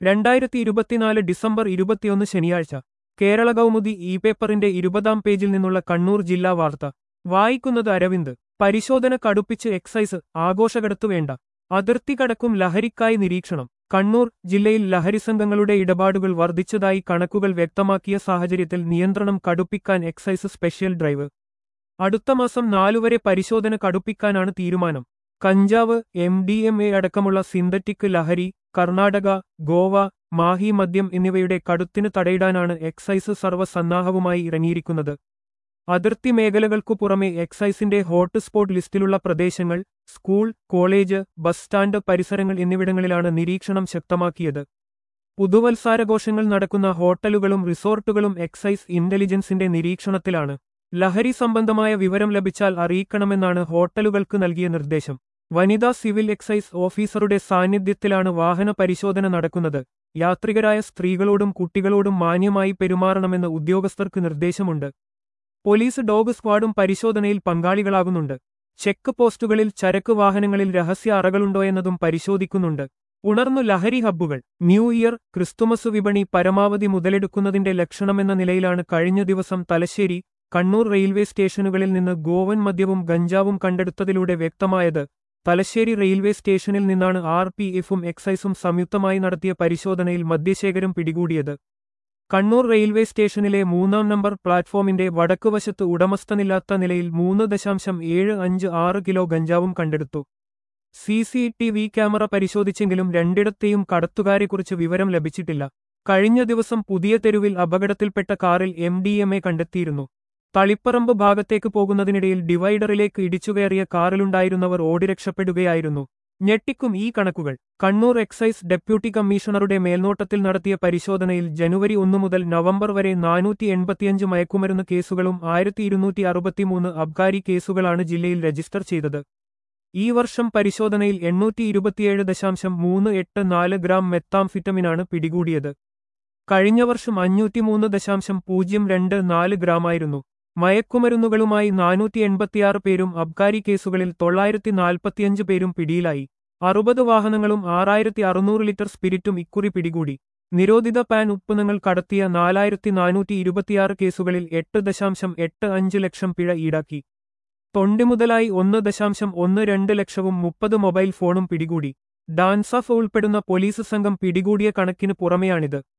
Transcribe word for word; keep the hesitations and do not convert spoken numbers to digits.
രണ്ടായിരത്തി ഇരുപത്തിനാല് ഡിസംബർ ഇരുപത്തിയൊന്ന് ശനിയാഴ്ച കേരള കൗമുദി ഇ പേപ്പറിന്റെ ഇരുപതാം പേജിൽ നിന്നുള്ള കണ്ണൂർ ജില്ലാ വാർത്ത വായിക്കുന്നത് അരവിന്ദ്. പരിശോധന കടുപ്പിച്ച് എക്സൈസ്, ആഘോഷകടത്തു വേണ്ട. അതിർത്തി കടക്കും ലഹരിക്കായി നിരീക്ഷണം. കണ്ണൂർ ജില്ലയിൽ ലഹരിസംഘങ്ങളുടെ ഇടപാടുകൾ വർദ്ധിച്ചതായി കണക്കുകൾ വ്യക്തമാക്കിയ സാഹചര്യത്തിൽ നിയന്ത്രണം കടുപ്പിക്കാൻ എക്സൈസ് സ്പെഷ്യൽ ഡ്രൈവ്. അടുത്ത മാസം നാലുവരെ പരിശോധന കടുപ്പിക്കാനാണ് തീരുമാനം. കഞ്ചാവ്, എം ഡി എം എ അടക്കമുള്ള സിന്തറ്റിക് ലഹരി, കർണാടക, ഗോവ, മാഹി മദ്യം എന്നിവയുടെ കടുത്തിന് തടയിടാനാണ് എക്സൈസ് സർവ്വസന്നാഹവുമായി ഇറങ്ങിയിരിക്കുന്നത്. അതിർത്തി മേഖലകൾക്കു പുറമെ എക്സൈസിന്റെ ഹോട്ട്സ്പോട്ട് ലിസ്റ്റിലുള്ള പ്രദേശങ്ങൾ, സ്കൂൾ, കോളേജ്, ബസ് സ്റ്റാൻഡ് പരിസരങ്ങൾ എന്നിവിടങ്ങളിലാണ് നിരീക്ഷണം ശക്തമാക്കിയത്. പുതുവത്സരാഘോഷങ്ങൾ നടക്കുന്ന ഹോട്ടലുകളും റിസോർട്ടുകളും എക്സൈസ് ഇന്റലിജൻസിന്റെ നിരീക്ഷണത്തിലാണ്. ലഹരി സംബന്ധമായ വിവരം ലഭിച്ചാൽ അറിയിക്കണമെന്നാണ് ഹോട്ടലുകൾക്ക് നൽകിയ നിർദ്ദേശം. വനിതാ സിവിൽ എക്സൈസ് ഓഫീസറുടെ സാന്നിധ്യത്തിലാണ് വാഹന പരിശോധന നടക്കുന്നത്. യാത്രികരായ സ്ത്രീകളോടും കുട്ടികളോടും മാന്യമായി പെരുമാറണമെന്ന് ഉദ്യോഗസ്ഥർക്ക് നിർദ്ദേശമുണ്ട്. പോലീസ് ഡോഗ് സ്ക്വാഡും പരിശോധനയിൽ പങ്കാളികളാകുന്നുണ്ട്. ചെക്ക് പോസ്റ്റുകളിൽ ചരക്ക് വാഹനങ്ങളിൽ രഹസ്യ അറകളുണ്ടോയെന്നതും പരിശോധിക്കുന്നുണ്ട്. ഉണർന്നു ലഹരി ഹബ്ബുകൾ. ന്യൂ ഇയർ, ക്രിസ്തുമസ് വിപണി പരമാവധി മുതലെടുക്കുന്നതിന്റെ ലക്ഷണമെന്ന നിലയിലാണ് കഴിഞ്ഞ ദിവസം തലശ്ശേരി, കണ്ണൂർ റെയിൽവേ സ്റ്റേഷനുകളിൽ നിന്ന് ഗോവൻ മദ്യവും ഗഞ്ചാവും കണ്ടെടുത്തതിലൂടെ വ്യക്തമായത്. തലശ്ശേരി റെയിൽവേ സ്റ്റേഷനിൽ നിന്നാണ് ആർ പി എഫും എക്സൈസും സംയുക്തമായി നടത്തിയ പരിശോധനയിൽ മദ്യശേഖരം പിടികൂടിയത്. കണ്ണൂർ റെയിൽവേ സ്റ്റേഷനിലെ മൂന്നാം നമ്പർ പ്ലാറ്റ്ഫോമിന്റെ വടക്കുവശത്ത് ഉടമസ്ഥനില്ലാത്ത നിലയിൽ മൂന്ന് ദശാംശം ഏഴ് അഞ്ച് ആറ് കിലോ ഗഞ്ചാവും കണ്ടെടുത്തു. C C T V camera പരിശോധിച്ചെങ്കിലും രണ്ടിടത്തെയും കടത്തുകാരെക്കുറിച്ച് വിവരം ലഭിച്ചിട്ടില്ല. കഴിഞ്ഞ ദിവസം പുതിയ തെരുവിൽ അപകടത്തിൽപ്പെട്ട കാറിൽ എം ഡി എം എ കണ്ടെത്തിയിരുന്നു. തളിപ്പറമ്പ് ഭാഗത്തേക്ക് പോകുന്നതിനിടയിൽ ഡിവൈഡറിലേക്ക് ഇടിച്ചുകയറിയ കാറിലുണ്ടായിരുന്നവർ ഓടി രക്ഷപ്പെടുകയായിരുന്നു. ഞെട്ടിക്കും ഈ കണക്കുകൾ. കണ്ണൂർ എക്സൈസ് ഡെപ്യൂട്ടി കമ്മീഷണറുടെ മേൽനോട്ടത്തിൽ നടത്തിയ പരിശോധനയിൽ ജനുവരി ഒന്ന് മുതൽ നവംബർ വരെ നാനൂറ്റി എൺപത്തിയഞ്ച് മയക്കുമരുന്ന് കേസുകളും ആയിരത്തി ഇരുന്നൂറ്റി അറുപത്തിമൂന്ന് അബ്കാരി കേസുകളാണ് ജില്ലയിൽ രജിസ്റ്റർ ചെയ്തത്. ഈ വർഷം പരിശോധനയിൽ എണ്ണൂറ്റി ഇരുപത്തിയേഴ് ദശാംശം മൂന്ന് എട്ട് നാല് ഗ്രാം മെത്താംഫിറ്റമിനാണ് പിടികൂടിയത്. കഴിഞ്ഞ വർഷം അഞ്ഞൂറ്റിമൂന്ന് ദശാംശം പൂജ്യം രണ്ട് നാല് ഗ്രാമായിരുന്നു. മയക്കുമരുന്നുകളുമായി നാനൂറ്റി എൺപത്തിയാറ് പേരും അബ്കാരി കേസുകളിൽ തൊള്ളായിരത്തി നാൽപ്പത്തിയഞ്ച് പേരും പിടിയിലായി. അറുപത് വാഹനങ്ങളും ആറായിരത്തി അറുന്നൂറ് ലിറ്റർ സ്പിരിറ്റും ഇക്കുറി പിടികൂടി. നിരോധിത പാൻ ഉത്പന്നങ്ങൾ കടത്തിയ നാലായിരത്തി നാനൂറ്റി ഇരുപത്തിയാറ് കേസുകളിൽ എട്ട് ദശാംശം എട്ട് അഞ്ച് ലക്ഷം പിഴ ഈടാക്കി. തൊണ്ടിമുതലായി ഒന്ന് ദശാംശം ഒന്ന് രണ്ട് ലക്ഷവും മുപ്പത് മൊബൈൽ ഫോണും പിടികൂടി. ഡാൻസാഫ് ഉൾപ്പെടുന്ന പോലീസ് സംഘം പിടികൂടിയ കണക്കിന് പുറമെയാണിത്.